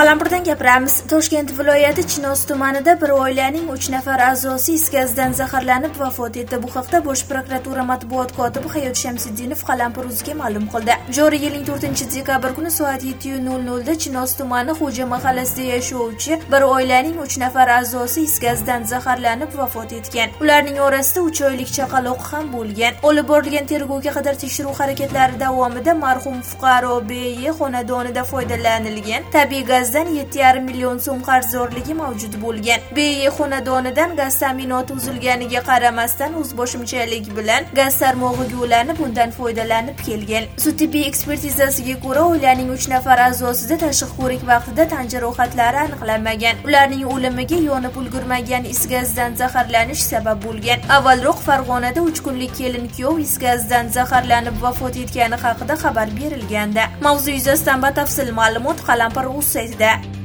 Qalampirdan gapiramiz. Toshkent viloyati Chinoz tumanida bir oilaning 3 nafar a'zosi is gazdan zaharlanib vafot etdi. Bu haqda Bosh prokuratura matbuot kotibi Hayot Shamsiddinov Qalampir.uz'ga ma'lum qildi. Joriy yilning 4-dekabr kuni soat 7:00 da Chinoz tumani Xo'ja mahallasida yashovchi bir oilaning 3 nafar a'zosi is gazdan zaharlanib vafot etgan. Ularning orasida 3 oylik chaqaloq ham bo'lgan. Olib borilgan tergovga qadar tekshiruv harakatlari davomida marhum fuqaro B.Y. xonadonida foydalanilgan tabiiy gazdan 7,5 million so'm qarzdorligi mavjud bo'lgan. B.Y. xonadonidan gaz ta'minoti uzilganiga qaramasdan o'zboshimchalik bilan gaz tarmog'iga ulanib undan foydalanib kelgan. Sud-tibbiy ekspertizasiga ko'ra, oilaning 3 nafar a'zosida tashqi ko'rik vaqtida tan jarohatlari aniqlanmagan. Ularning o'limiga yonib ulgurmagan is gazdan zaharlanish sabab bo'lgan. Avvalroq Farg'onada 3 kunlik kelin-kuyov is gazdan zaharlanib vafot etgani haqida xabar berilgandi. Mavzu yuzasidan batafsil ma'lumot Qalampir.uz saytida.